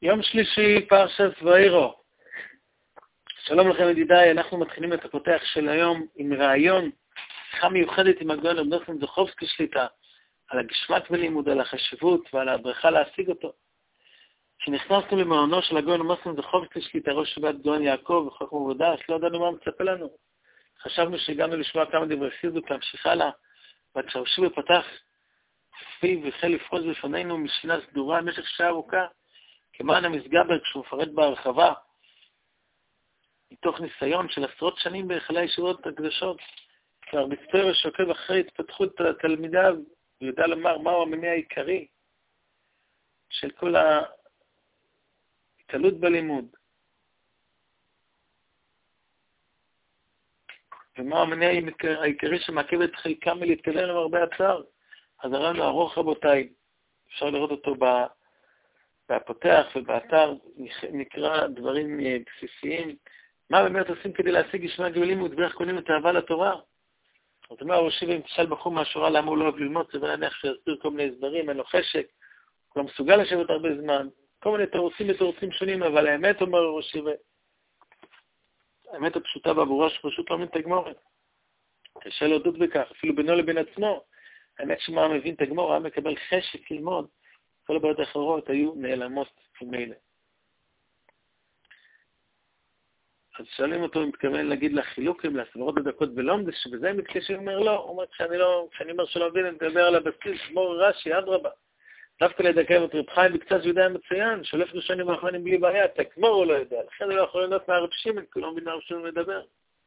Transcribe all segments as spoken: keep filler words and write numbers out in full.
יום שלישי, פרשת ואירו. שלום לכם ידידיי, אנחנו מתחילים את הפותח של היום עם רעיון, שיחה מיוחדת עם הגאון רב נחמן זוכובסקי שליט"א, על הגשמת בלימוד, על החשיבות ועל הברכה להשיג אותו. כשנכנסנו למעונו של הגאון רב נחמן זוכובסקי שליט"א, ראש ישיבת גאון יעקב וחכם עבודה, לא ידענו מה מצפה לנו. חשבנו שהגענו לשמוע כמה דברי חסידות להמשיך הלאה, וכשהרשיב פתח פיו והחל לפרוס בפנינו משנה סדורה במשך שעה ארוכה, כמען המסגבר כשהוא מפרט בהרחבה, מתוך ניסיון של עשרות שנים בהיכלי הישיבות הקדושות, כבר מצטער ושוקב אחרי התפתחות תלמידיו, ויודע לומר מהו המניע העיקרי של כל ההתעלות בלימוד. ומהו המניע העיקרי שמעכב את חלקם מלהתקדם למרבה הצער. אז הרעיון הארוך רבותיי, אפשר לראות אותו בפותח ובאתר, נקרא דברים בסיסיים. מה באמת עושים כדי להשיג גשמת בלימוד ואיך קונים את האהבה לתורה? זאת אומרת, ראשי ואם תשאל בחור מהשורה למה הוא לא אוהב ללמוד, זה בנניח שיסביר כל מיני הסברים, אין לו חשק, הוא לא מסוגל לשבת הרבה זמן, כל מיני תירוצים ותירוצים שונים, אבל האמת אומר ראשי ו... האמת הפשוטה והברורה שפשוט לא מבין את הגמורת. קשה להודות בכך, אפילו בינו לבין עצמו. האמת שמה מבין את הגמור, היה מקבל חשק ללמוד, כל הבעיות האחרות היו נעלמות ממילא. אז שואלים אותו אם מתכוון להגיד לחילוקים, לסברות הדקות בלומדס, שבזה מתקשר אומר לא, הוא אומר כשאני לא, כשאני אומר שלא מבין, אני מדבר על הבסיס, גמור רש"י, אדרבה. דווקא לדקה את רב חיים בקצת יודע מצוין, שולף ראשונים האחרונים בלי בעיה, את הגמור הוא לא יודע, לכן הוא לא יכול לדעת מהרב שמעון, כי הוא לא מבין מהרב שמעון מדבר.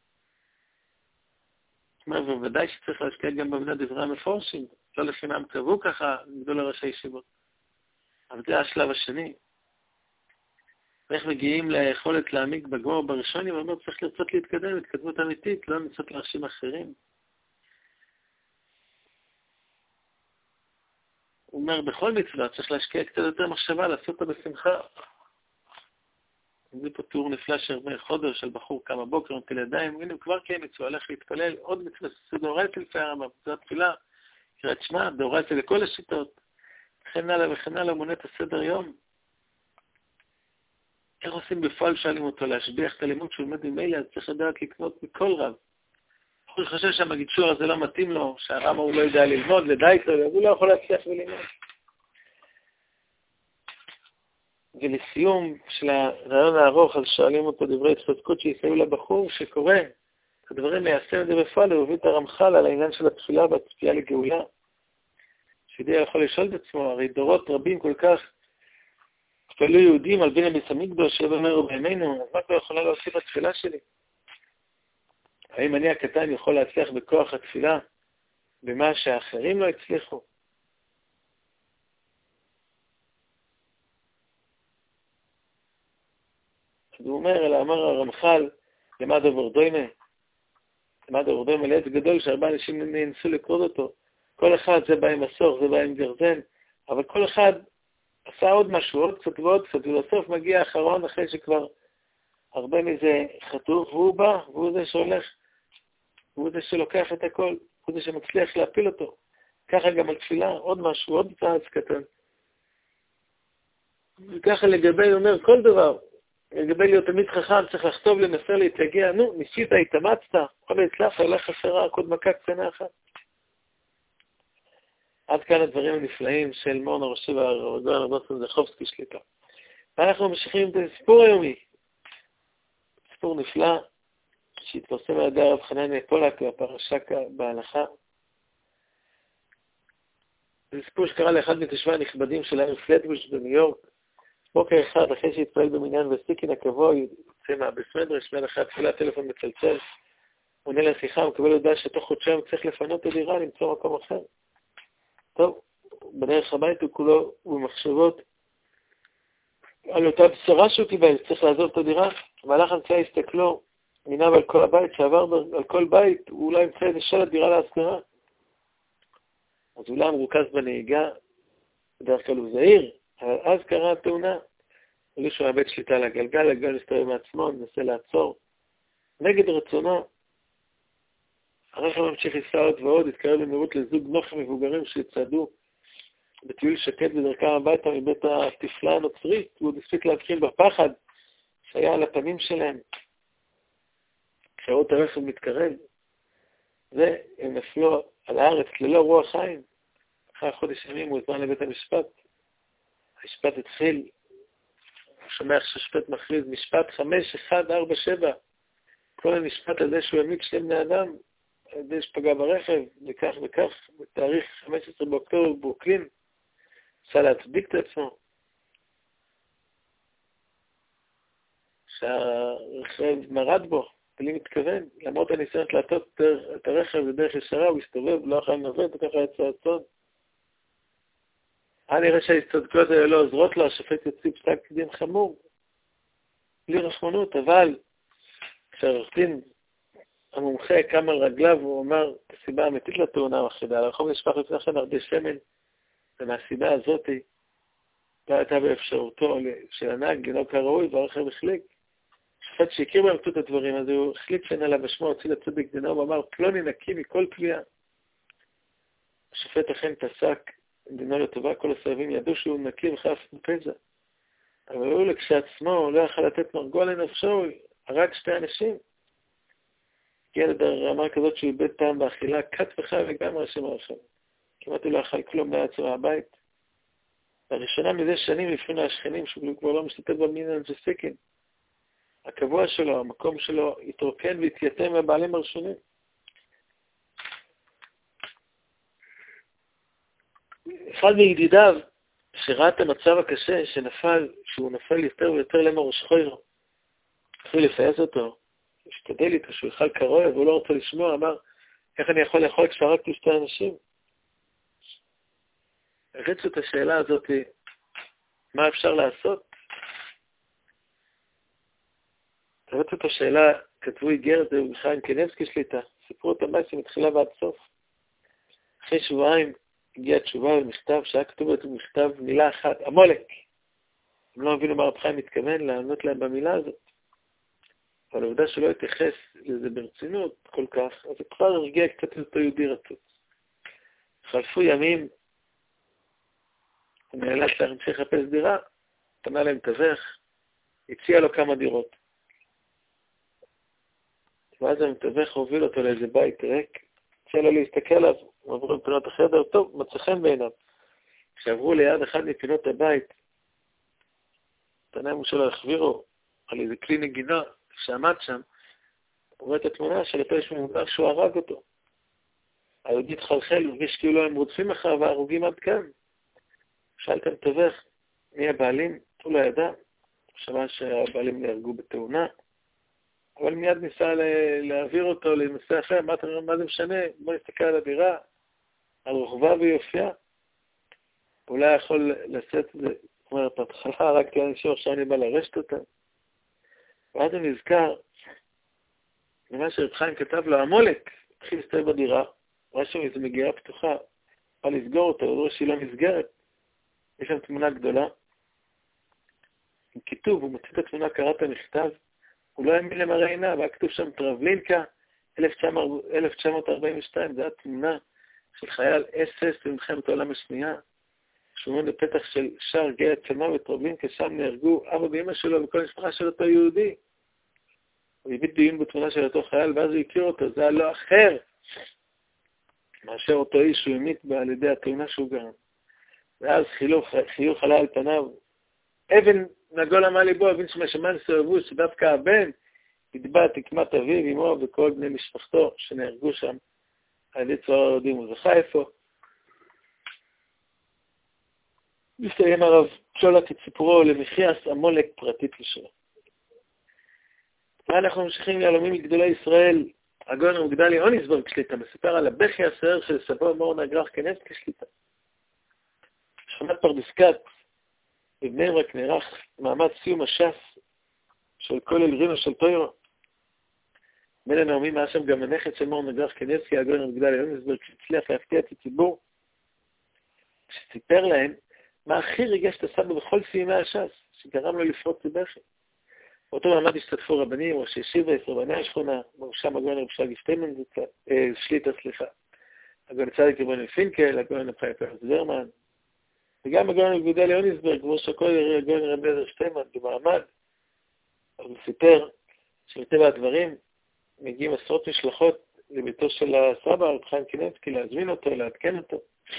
זאת אומרת, ובוודאי שצריך להשקיע גם במדינה דברי המפורשים, לא לחינם קבעו ככה, גדול לראשי ישיבות. אבל זה השלב השני. ואיך מגיעים ליכולת להעמיק בגמור בראשון, הוא אומר, צריך לרצות להתקדם, התקדמות אמיתית, לא לנסות להרשים אחרים. הוא אומר, בכל מצווה צריך להשקיע קצת יותר מחשבה, לעשות אותה בשמחה. זה פה תיאור נפלא של חודר של בחור כמה בוקר, נטל ידיים, הנה הוא כבר קיים מצווה, הולך להתפלל, עוד מצווה, זה דאורייתא לפי הרמב"ם, זה התפילה, קריאת שמע, דאורייתא לכל השיטות, וכן הלאה וכן הלאה, מונה את הסדר יום. איך עושים בפועל שואלים אותו להשביח את הלימוד שהוא לומד ממילא, אז צריך לדעת לקנות מכל רב. הוא חושב שהמגידשור הזה לא מתאים לו, שהרמב"ם הוא לא יודע ללמוד, לדייק לו, הוא לא יכול להצליח וללמוד. ולסיום של הרעיון הארוך, אז שואלים אותו דברי התחזקות שיסייעו לבחור שקורא את הדברים ליישם את זה בפועל, הוא הביא את הרמח"ל על העניין של התפילה והצפייה לגאולה. שידע יכול לשאול את עצמו, הרי דורות רבים כל כך התפללו יהודים על בית המקדש שאומר בימינו, אז מה כבר יכולה להוסיף התפילה שלי? האם אני הקטן יכול להצליח בכוח התפילה במה שהאחרים לא הצליחו? אז הוא אומר, אלא אמר הרמח"ל, למד אברדוימה, למד אברדוימה לעץ גדול שהרבה אנשים ננסו לקרוד אותו. כל אחד זה בא עם מסור, זה בא עם גרזן, אבל כל אחד עשה עוד משהו, עוד קצת ועוד קצת, ולסוף מגיע האחרון אחרי שכבר הרבה מזה חטוף, והוא בא, והוא זה שהולך, והוא זה שלוקח את הכל, הוא זה שמצליח להפיל אותו. ככה גם על תפילה, עוד משהו, עוד צעד קטן. וככה לגבי, אומר, כל דבר, לגבי להיות תמיד חכם, צריך לכתוב, לנסר, להתייגע, נו, ניסית, התאמצת, כל הצלחת, הולך חסרה, עוד מכה קטנה אחת. עד כאן הדברים הנפלאים של מורן הראשי והגאון רב נחמן זוכובסקי שליט"א. ואנחנו ממשיכים את הסיפור היומי. סיפור נפלא שהתפרסם על ידי הרב חנניה פולק בפרשה בהלכה. זה סיפור שקרה לאחד מתושבי הנכבדים של העיר פלטבוש בניו יורק. בוקר אחד אחרי שהתפעל במניין וסיקין הקבוע, יוצא מהבית מדרש, מיד אחרי התפילה טלפון מצלצל, עונה לשיחה, מקבל הודעה שתוך חודשיים צריך לפנות את הדירה, למצוא מקום אחר. טוב, בדרך הבית הוא כולו במחשבות על אותה בשורה שהוא קיבל, צריך לעזוב את הדירה. במהלך הנסיעה הסתכלו, מיניו על כל הבית, שעבר על כל בית, הוא אולי ימצא איזה שלט דירה להשכרה. אז אולי מרוכז בנהיגה, בדרך כלל הוא זהיר, אבל אז קרה התאונה. אולי שהוא מאבד שליטה על הגלגל, הגלגל מסתובב מעצמו, מנסה לעצור. נגד רצונו, הרכב ממשיך לנסוע עוד ועוד, התקרב במהירות לזוג נוחים מבוגרים שיצעדו בטיול שקט בדרכם הביתה מבית התפלה הנוצרית, הוא עוד הספיק להבחין בפחד שהיה על הפנים שלהם. כשראו את הרכב מתקרב, והם נפלו על הארץ ללא רוח חיים. אחרי חודש ימים הוא הזמן לבית המשפט. המשפט התחיל, הוא שומע ששפט מכריז, משפט חמש, אחד, ארבע, שבע. כל המשפט הזה שהוא העמיד שני בני אדם, על ידי שפגע ברכב, וכך וכך, בתאריך חמישה עשר באוקטובר ברוקלין, עשה להצדיק את עצמו. שהרכב מרד בו, בלי מתכוון, למרות הניסיונות להטות את הרכב בדרך ישרה, הוא הסתובב, לא אכל נובד, וככה יצא הצון. היה נראה שההסתדקות האלה לא עוזרות לו, השופט יוציא פסק דין חמור, בלי רחמנות, אבל כשעורך דין המומחה קם על רגליו, הוא אמר, הסיבה האמיתית לתאונה המחרידה, לרחוב נשפך לפני כן הרבה שמן, ומהסיבה הזאת לא הייתה באפשרותו של הנהג לנהוג כראוי, והרכב החליק. השופט שהכיר באמצעות את הדברים, אז הוא החליט שאין עליו בשמו, הוציא לצדק דינו, ואמר, פלוני נקי מכל פליאה. השופט אכן פסק דינו לטובה, כל הסרבים ידעו שהוא נקי וחף מפזע. אבל הוא לכשעצמו לא יכל לתת מרגוע לנפשו, הוא הרג שתי אנשים. הגיע לרמה כזאת שהוא איבד טעם באכילה, קט וחי לגמרי השם הרחם. כמעט הוא לא אכל כלום, לא יצא מהבית. לראשונה מזה שנים לפני השכנים, שהוא כבר לא משתתף במינן וסקין. הקבוע שלו, המקום שלו, התרוקן והתייתם מהבעלים הראשונים. אחד מידידיו, שראה את המצב הקשה, שנפל, שהוא נפל יותר ויותר למור שחוירו, התחיל לפייס אותו, השתדל איתו שהוא יאכל קרוי, והוא לא רוצה לשמוע, אמר, איך אני יכול לאכול כשהרגתי שתי אנשים? הריצו את השאלה הזאת, מה אפשר לעשות? הריצו את השאלה, כתבו איגרת ובחיים קנבסקי שליטה, סיפרו את המייסים מתחילה ועד סוף. אחרי שבועיים הגיעה תשובה במכתב, שהיה כתוב במכתב מילה אחת, המולק. הם לא הבינו מה רב חיים מתכוון לענות להם במילה הזאת. אבל העובדה שלא התייחס לזה ברצינות כל כך, אז זה כבר הרגיע קצת את אותו יהודי רצוץ. חלפו ימים, הוא נאלץ להמשיך לחפש דירה, פנה להם תווך, הציע לו כמה דירות. ואז המתווך הוביל אותו לאיזה בית ריק, הציע לו להסתכל עליו, הם עברו לפינות החדר, טוב, מצא חן בעיניו. כשעברו ליד אחד מפינות הבית, תנאים שלו החבירו על איזה כלי נגינה שעמד שם, הוא רואה את התמונה של אותו איש מבוגר שהוא הרג אותו. היהודי התחלחל, הרגיש כאילו הם רודפים אחריו והרוגים עד כאן. שאל את המתווך, מי הבעלים? הוא לא ידע. הוא שמע שהבעלים נהרגו בתאונה, אבל מיד ניסה להעביר אותו לנושא אחר. מה, מה זה משנה? בוא נסתכל על הדירה, על רוחבה ויופייה. אולי יכול לשאת את זה, זאת אומרת, התחלה רק לאנשים, עכשיו אני בא לרשת אותה. ואז הוא נזכר, ממה שרב חיים כתב לו, המולק, התחיל להסתובב בדירה, ראה שם איזו מגירה פתוחה, בא לסגור אותה, הוא רואה שהיא לא נסגרת. יש שם תמונה גדולה, עם כיתוב, הוא מוציא את התמונה, קרא את המכתב, הוא לא האמין למראה עיניו, והיה כתוב שם טרבלינקה, אלף תשע מאות ארבעים ושתיים, זו הייתה תמונה של חייל אס אס במלחמת העולם השנייה, שהוא עומד בפתח של שער גיא צמא וטרבלינקה, שם נהרגו אבא ואמא שלו וכל המשפחה של אותו יהודי. הוא הביא דיון בתמונה של אותו חייל, ואז הוא הכיר אותו, זה היה לא אחר מאשר אותו איש שהוא המית בה על ידי התאונה שהוא גרם. ואז חיוך, חיוך עלה על פניו, אבן נגול עמד ליבו, אבן שמשמן סרבו, שדווקא הבן יתבע תקמת אביו, אמו וכל בני משפחתו שנהרגו שם על ידי צוהר היהודים. הוא זכה איפה? מסתיים הרב צ'ולק את סיפורו למחיאס המולק פרטית לשלו. אנחנו ממשיכים ליהלומים מגדולי ישראל, הגאון המוגדלי אוניסברג שליטה, מספר על הבכי הסער של סבו מור נגרח קנבסקי שליטה. שכונת פרדסקת, בבני ברק נערך מעמד סיום הש"ס של כל אלרינו של טוירו. בין הנאומים היה שם גם הנכד של מור נגרח קנבסקי, הגאון המוגדלי אוניסברג, שהצליח להפתיע את הציבור, שסיפר להם מה הכי ריגש את הסבא בכל סיימי הש"ס, שגרם לו לפרוץ לבכי. באותו מעמד השתתפו רבנים, ראשי ישיבה, רבני השכונה, בראשם הגאון רב שרגא שטיינמן שליטה, סליחה, הגאון צדיק רבן פינקל, הגאון רב חיים פרץ ורמן, וגם הגאון יהודה ליוניסברג, כמו שכל הגאון רבי עזר שטיימן במעמד, הוא סיפר שמטבע הדברים מגיעים עשרות משלחות לביתו של הסבא, רב חיים קניבסקי, להזמין אותו, לעדכן אותו.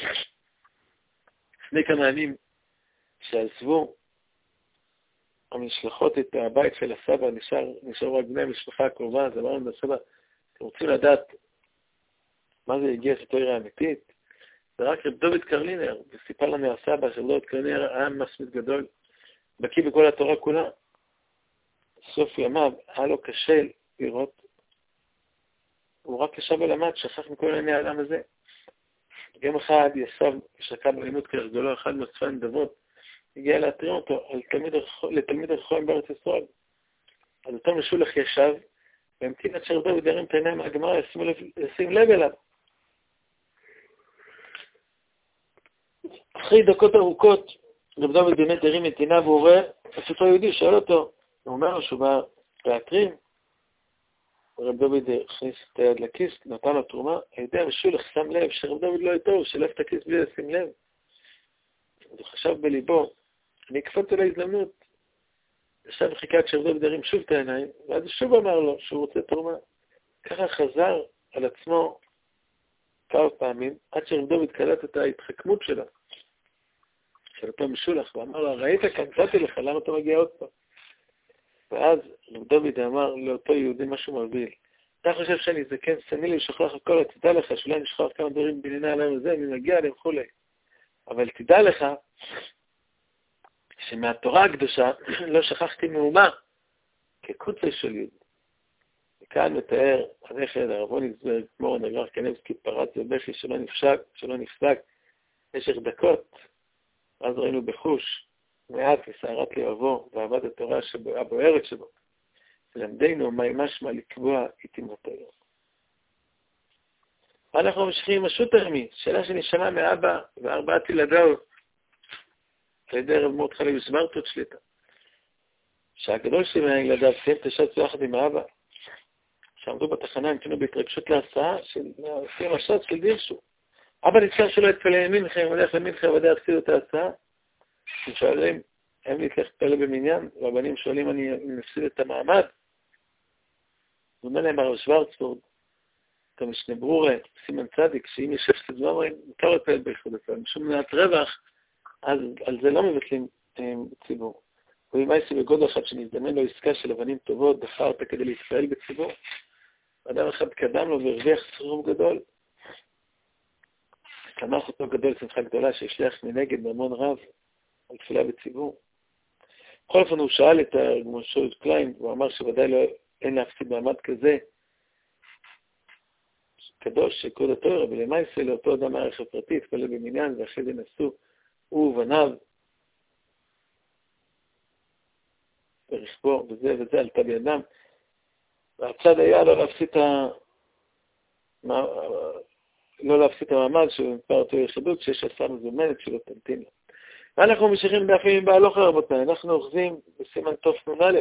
לפני כמה ימים שעזבו המשלחות את הבית של הסבא, נשאר, נשארו רק בני המשפחה הקרובה, אז אמרנו לסבא, אתם רוצים לדעת מה זה הגיע את התורה האמיתית? זה רק רב דוד קרלינר, וסיפר לנו הסבא של דוד קרלינר היה מספיק גדול, בקיא בכל התורה כולה. סוף ימיו היה לו קשה לראות, הוא רק ישב ולמד, שכח מכל עיני העולם הזה. גם אחד ישב, שקע בלימוד כרגלו, אחד מצפה נדבות, הגיע להתריע אותו על תלמיד, לתלמיד הרחויים בארץ ישראל. אז אותו משולח ישב, והמתין עד שרב דוד ירים את העיניים מהגמרא, ישים לב אליו. אחרי דקות ארוכות, רב דוד באמת הרים את עיניו והוא רואה, אז אותו יהודי שואל אותו, הוא אומר לו שהוא בא להתרים, רב דוד הכניס את היד לכיס, נתן לו תרומה, היהודי המשולח שם לב שרב דוד לא איתו, הוא שלף את הכיס בלי לשים לב. אז הוא חשב בליבו, אני אקפוץ על ההזדמנות, ישב וחיכה כשרב דוד הרים שוב את העיניים, ואז הוא שוב אמר לו שהוא רוצה תרומה. ככה חזר על עצמו כמה פעמים, עד שרב דוד קלט את ההתחכמות שלה, של אותו משולח, ואמר לו, ראית כאן, נתתי לך, למה אתה מגיע עוד פעם? ואז רב דוד אמר לאותו יהודי משהו מבהיל. אתה חושב שאני זקן סני לי לשכוח הכל, תדע לך שאולי אני שכוח כמה דברים בענייני העולם הזה, אני מגיע עליהם וכו'. אבל תדע לך שמהתורה הקדושה לא שכחתי מאומה כקוצי של יהודי. וכאן מתאר הנכד הרב יוניסברג, מורן הגר"ח קניבסקי, פרץ ובכי שלא נפסק, שלא נפסק במשך דקות. אז ראינו בחוש מעט מסערת לבבו ועבד התורה הבוערת שבו. ולמדנו מה משמע לקבוע איתימות היום. אנחנו ממשיכים עם השו"ת הרמי, שאלה שנשמעה מאבא וארבעת ילדיו, על ידי רב מרדכי לוי זמרטוט שליט"א. שהגדול שלי מהילדיו סיים את הש"ץ יחד עם האבא, שעמדו בתחנה, המתינו בהתרגשות להסעה של סיים הש"ץ של דירשו. אבא נזכר שלא יתפלל למינכה, אם הולך למינכה ודאי יפסיד את ההסעה. הם שואלים, הם להתלך להתפלל במניין, והבנים שואלים, אני מפסיד את המעמד. הוא אומר להם, הרב שוורצבורד, את המשנה ברורה, סימן צדיק, שאם יש הפסד ואומרים, מותר להתפלל באיחוד הצד, משום מנת רווח, אז על זה לא מבטלים בציבור. ואם הייתי בגודל אחד שנזדמן לו עסקה של אבנים טובות, דחה אותה כדי להתפעל בציבור, אדם אחד קדם לו והרוויח סכום גדול, שמח אותו גדול שמחה גדולה שהשליח מנגד ממון רב על תפילה בציבור. בכל אופן הוא שאל את הגמושול קליין, הוא אמר שוודאי לא, אין להפסיד מעמד כזה, קדוש שקוד התורה, ולמעשה לאותו אדם מערכת פרטית, התפלל במניין, ואחרי זה נסו הוא ובניו ברכבו, וזה וזה עלתה בידם. והצד היה לא להפסיד את ה... לא להפסיד את המעמד שהוא מפר אותו יחדות, שיש עשה מזומנת שלא תמתין לה. ואנחנו ממשיכים באפים עם בהלוך רבותיי, אנחנו אוחזים בסימן תוף נ"א.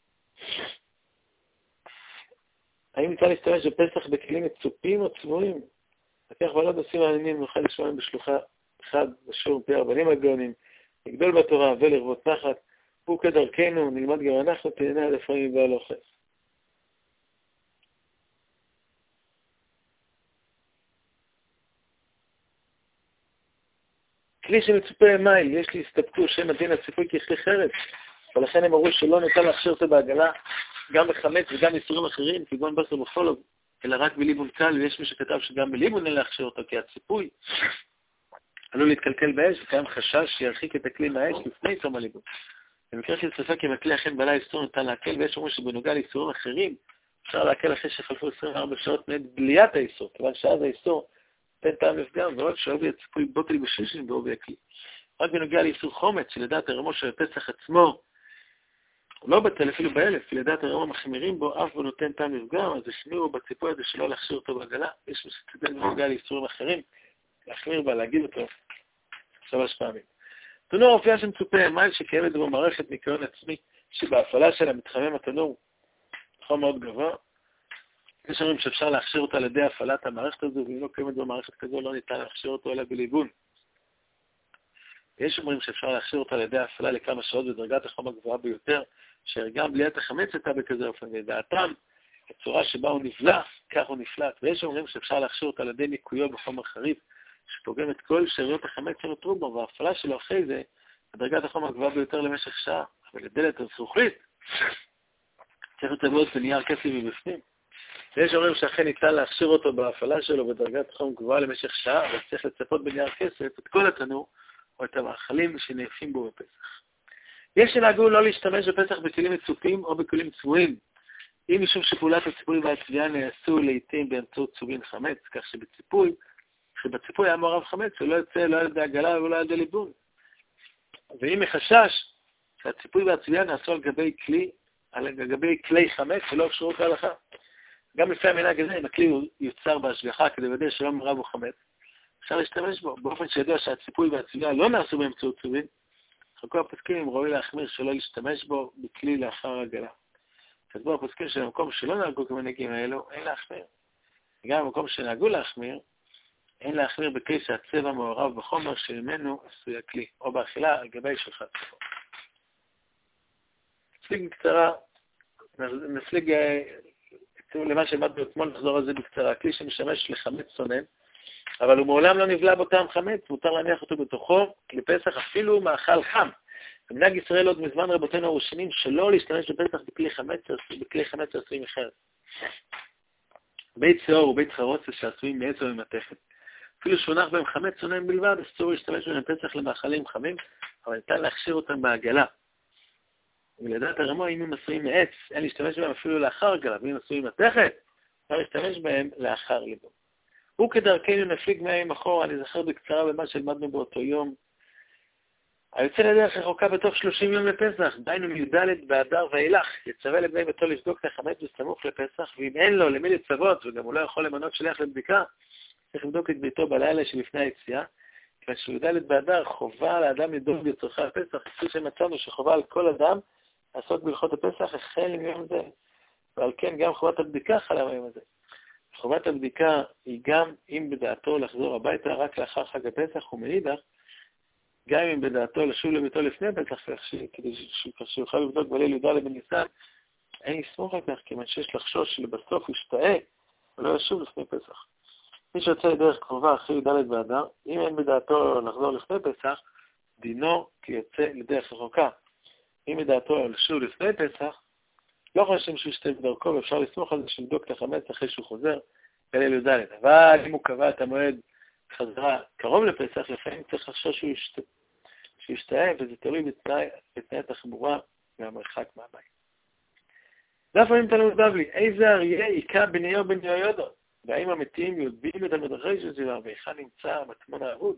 האם ניתן להשתמש בפסח בכלים מצופים או צבועים? לקח ולא דוסים העניינים נוכל לשמוע בשלוחה אחד בשיעור פי הרבנים הגאונים, לגדול בתורה ולרבות נחת, הוא כדרכנו, נלמד גם אנחנו, תהנה עד אפרים בהלוך. כלי שמצופה מייל, יש לי הסתפקו שם הדין הציפוי ככלי חרץ, ולכן הם אמרו שלא ניתן להכשיר אותו בעגלה, גם בחמץ וגם איסורים אחרים, כגון בשר וחולוב, אלא רק בליבון קל, ויש מי שכתב שגם בליבון אין להכשיר אותו, כי הציפוי עלול להתקלקל באש, וקיים חשש שירחיק את הכלי מהאש לפני תום הליבון. במקרה של ספק אם הכלי אכן בעלה איסור ניתן להקל, ויש אומרים שבנוגע לאיסורים אחרים, אפשר להקל אחרי שחלפו עשרים וארבע שעות מעת בליית האיסור, כיוון שאז האיסור תן טעם לפגם, ועוד שאובי הציפוי בוטל בשישים בעובי הכלי. רק בנוגע לאיסור חומץ, שלדעת הרמו של הפסח עצמו, לא בטל אפילו באלף, כי לדעת הרמו מחמירים בו, אף בו נותן טעם לפגם, אז השמירו בציפוי הזה שלא להכשיר אותו בעגלה, יש מסתכל בנוגע לאיסורים אחרים, להחמיר בה, להגיד אותו שלוש פעמים. תנור האופייה שמצופה, מייל שקיימת בו מערכת ניקיון עצמי, שבהפעלה שלה מתחמם התנור חום מאוד גבוה, יש אומרים שאפשר להכשיר אותה על ידי הפעלת המערכת הזו, ואם לא קיימת במערכת כזו, לא ניתן להכשיר אותו אלא בליבון. יש אומרים שאפשר להכשיר אותה על ידי הפעלה לכמה שעות בדרגת החום הגבוהה ביותר, שגם בליית החמץ הייתה בכזה אופן, לדעתם, הצורה שבה הוא נפלט, כך הוא נפלט. ויש אומרים שאפשר להכשיר אותה על ידי ניקויו בחומר חריף, שפוגם את כל שאריות החמץ שנותרו בו, וההפעלה שלו אחרי זה, בדרגת החום הגבוהה ביותר למשך שעה, אבל לדלת הזכוכית, צריך לטבעות בנייר כסף מבפנים. ויש אומרים שאכן ניתן להכשיר אותו בהפעלה שלו בדרגת חום גבוהה למשך שעה, אבל צריך לצפות בנייר כסף את כל התנור או את המאכלים שנאפים בו בפסח. יש שנהגו לא להשתמש בפסח בכלים מצופים או בכלים צבועים, אם משום שפעולת הציפוי והצביעה נעשו לעתים באמצעות צובין חמץ, כך שבציפוי, שבציפוי היה מעורב חמץ, הוא לא יוצא לא על ידי עגלה ולא על ידי ליבון. ואם מחשש שהציפוי והצביעה נעשו על גבי כלי, על גבי כלי חמץ ולא אפשרו כהלכה. גם לפי המנהג הזה, אם הכלי יוצר בהשגחה כדי לוודא שלא מעורב הוא חמץ, אפשר להשתמש בו, באופן שידוע שהציפוי והצביעה לא נעשו באמצעות צובין, חלקו הפוסקים ראוי להחמיר שלא להשתמש בו בכלי לאחר עגלה. כתבו הפוסקים שבמקום שלא נהגו כמנהגים האלו, אין להחמיר. גם במקום שנהגו להחמיר, אין להחמיר בכלי שהצבע מעורב בחומר שממנו עשוי הכלי, או באכילה על גבי שלך צבע. נפליג בקצרה, נפליג למה שלמדנו אתמול, נחזור על זה בקצרה. הכלי שמשמש לחמץ צונן, אבל הוא מעולם לא נבלע באותם חמץ, מותר להניח אותו בתוכו לפסח אפילו מאכל חם. במנהג ישראל עוד מזמן רבותינו הראשונים שלא להשתמש בפסח בכלי חמץ, בכלי חמץ שעשויים מחרס. בית שעור ובית חרוצה שעשויים מעץ או ממתכת. אפילו שהונח בהם חמץ צונן בלבד, אסור להשתמש בהם בפסח למאכלים חמים, אבל ניתן להכשיר אותם בעגלה. ולדעת הרמו, אם הם עשויים מעץ, אין להשתמש בהם אפילו לאחר עגלה, ואם עשויים ממתכת, אפשר להשתמש בהם לאחר ליבו. וכדרכנו נפליג מהם אחורה, אני זכר בקצרה במה שלמדנו באותו יום. היוצא לדרך רחוקה בתוך שלושים יום לפסח, דיינו מי"ד באדר ואילך, יצווה לבני ביתו לבדוק את החמץ בסמוך לפסח, ואם אין לו למי לצוות, וגם הוא לא יכול למנות שליח לבדיקה, צריך לבדוק את ביתו בלילה שלפני היציאה, כיוון שי"ד באדר חובה לאדם לדאוג לצורכי הפסח, כפי שמצאנו שחובה על כל אדם לעסוק בהלכות הפסח החל מיום זה, ועל כן גם חובת הבדיקה חלה מיום הזה. חובת הבדיקה היא גם אם בדעתו לחזור הביתה רק לאחר חג הפסח ומאידך, גם אם בדעתו לשוב לביתו לפני פסח, כדי שיוכל לבדוק בליל י"ד בניסן, אין לסמוך על כך, כיוון שיש לחשוש שלבסוף הוא ישתאה ולא ישוב לפני פסח. מי שיוצא לדרך קרובה אחרי י"ד באדר, אם אין בדעתו לחזור לפני פסח, דינו כי יוצא לדרך רחוקה. אם בדעתו לשוב לפני פסח, לא חושבים שהוא ישתה בדרכו, ואפשר לסמוך על זה שלבדוק את החמץ אחרי שהוא חוזר בליל י"ד. אבל אם הוא קבע את המועד חזרה קרוב לפסח, לפעמים צריך לחשוב שהוא ישתה. שישתאה, וזה תלוי בתנאי, בתנאי התחבורה והמרחק מהבית. דף פעמים תלמוד בבלי, איזה אריה עיקה בניו בניו יודו, והאם המתים יודעים את המדרכי של זילה, ואיכה נמצא המטמון האבוד.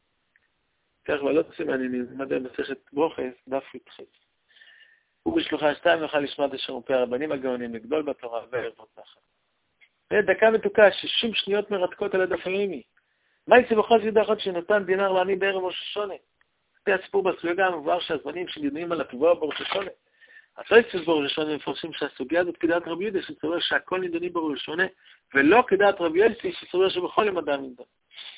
כך ועלות עושים, אני נלמד במסכת ברוכס, דף י"ח. ובשלוחה שתיים נוכל לשמוע את אשר מפי הרבנים הגאונים, לגדול בתורה ולרבות נחת. ודקה מתוקה, ששום שניות מרתקות על הדף היומי. מה יצא בכל זה דחות שנתן דינר לעני בערב ראש השונה? לפי הסיפור בסוגיה המובהר שהזמנים שנדונים על הפיגוע בראש השונה. אז לא בראש השונה מפרשים שהסוגיה הזאת כדעת רבי יהודה שסובר שהכל נדונים בראש השונה, ולא כדעת רבי יהודה שסובר שבכל יום אדם נדון.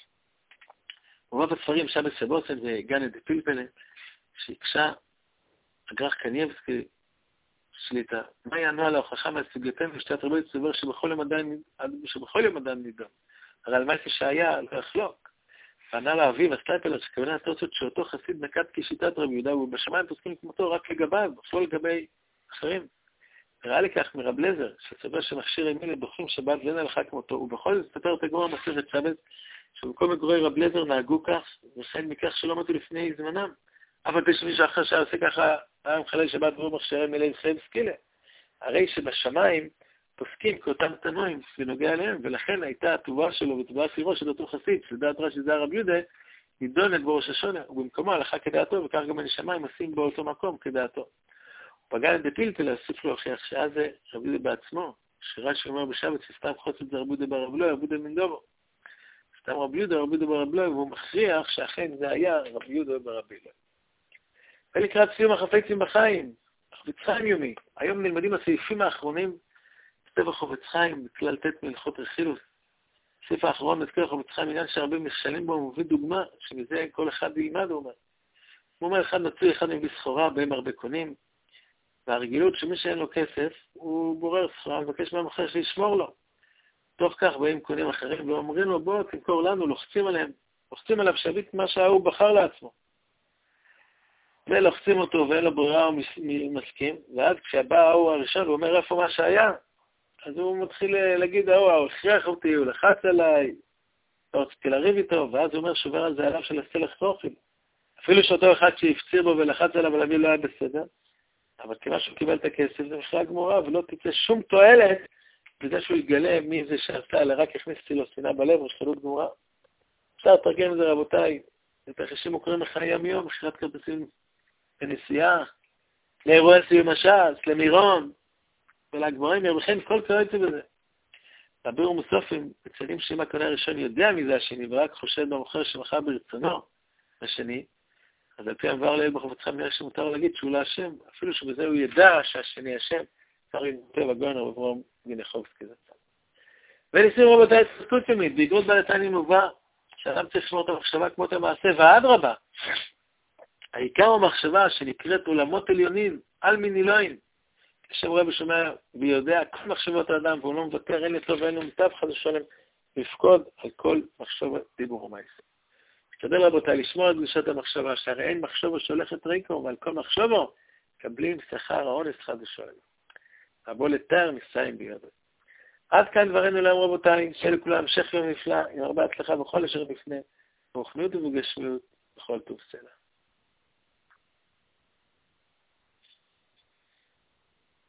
רוב הספרים שבת שבוסן וגן דפילפלן, שהקשה אגרח קניאבסקי שליטה. מה יענו על ההוכחה מהסוגייתן ושתת רבי יהודה סובר שבכל יום אדם נדון. הרי על מה שהיה לא יחלוק. וענה לאביב, הסטייפלר, שכוונה התוצאות שאותו חסיד נקט כשיטת רבי יהודה, ובשמיים פוסקים כמותו רק לגביו, לא לגבי אחרים. נראה לי כך מרב לזר, שסובר שמכשיר ימי לדוחים שבת ואין הלכה כמותו, ובכל זאת ספר את הגמרא מסכת שבת, שבכל מגורי רב לזר נהגו כך, וכן מכך שלא מתו לפני זמנם. אבל כשמישהו אחר שעושה ככה, היה מחלל שבת והוא מכשיר ימי להתחייב סקילה. הרי שבשמיים פוסקים כאותם תנועים בנוגע אליהם, ולכן הייתה התשובה שלו ותשובה סירו של אותו חסיד, שלדעת רש"י זה הרב יהודה, נידונת בראש השונה, ובמקומו הלכה כדעתו, וכך גם הנשמיים עושים באותו מקום כדעתו. ופגע דפילפל, הוסיף לו להוכיח שאז זה רב יהודה בעצמו, שרש"י אומר בשבת שסתם חוצת זה רב יהודה ברב אלוהי, רב יהודה מנדובו. סתם רב יהודה, רב יהודה ברב אלוהי, והוא מכריח שאכן זה היה רב יהודה ברב אלוהי. ולקראת סיום החפצים בחיים, חפץ חיים יומי, היום נלמדים הסעיפים האחרונים ספר חפץ חיים, בכלל תת מלכות רכילוס. ספר האחרון, ספר חפץ חיים, עניין שהרבים נכשלים בו, הוא מביא דוגמה, שמזה כל אחד ילמד, הוא אומר. הוא אומר, אחד מצוי, אחד מביא סחורה, בהם הרבה קונים, והרגילות שמי שאין לו כסף, הוא בורר סחורה, מבקש מהמוכר שישמור לו. תוך כך באים קונים אחרים, ואומרים לו, בוא, תמכור לנו, לוחצים עליהם, לוחצים עליו שביט מה שהוא בחר לעצמו. ולוחצים אותו, ואין לו ברירה, הוא מסכים, ואז כשהבא ההוא הראשון, הוא אומר, איפה מה שהיה? אז הוא מתחיל להגיד, ההוא, הוא הכריח אותי, הוא לחץ עליי, לא רציתי לריב איתו, ואז הוא אומר, שובר על זה עליו של הסלח סוחים. אפילו שאותו אחד שהפציר בו ולחץ עליו, אבל אבי לא היה בסדר, אבל כמה שהוא קיבל את הכסף, זה מכלל גמורה, ולא תצא שום תועלת, בזה שהוא יגלה מי זה שעשה, אלא רק הכניסתי לו שנאה בלב, או שחלות גמורה. אפשר לתרגם את זה, רבותיי, את החישים מוכרים לחיי יום יום, מחירת כרטיסים בנסיעה, לאירועי סיום הש"ס, למירון, ולגמרים, ירבכם כל קראתי בזה. רבינו מוסופים, מציינים שאם הקונה הראשון יודע מי זה השני, ורק חושד במוכר שמכר ברצונו השני, אז על פי המבואר לעיל בחובתך נראה שמותר להגיד שהוא לא אשם, אפילו שבזה הוא ידע שהשני אשם, צריך להתנתב הגויין הרב אברהם גניחובסקי זה. וניסים רבותיי התפסקות תמיד, באגרות בעלתני מובא, שאדם צריך לשמור את המחשבה כמו את המעשה, והאדרבה, העיקר המחשבה שנקראת עולמות עליונים, על מין אלוהים, כשם רבי שומע ויודע כל מחשבות האדם, והוא לא מוותר, אין לטוב ואין לו מטב חד ושלם, לפקוד על כל מחשבת דיבור ומעשה. משתדל רבותיי לשמור על קדושת המחשבה, שהרי אין מחשבו שהולכת ריקו, ועל כל מחשבו קבלים שכר האונס חד ושלם. רבו לתאר ניסיים בידו. עד כאן דברנו להם רבותיי, שיהיה לכולם המשך יום נפלא, עם הרבה הצלחה בכל אשר בפני, ברוחניות ובגשמיות, בכל טוב סלע.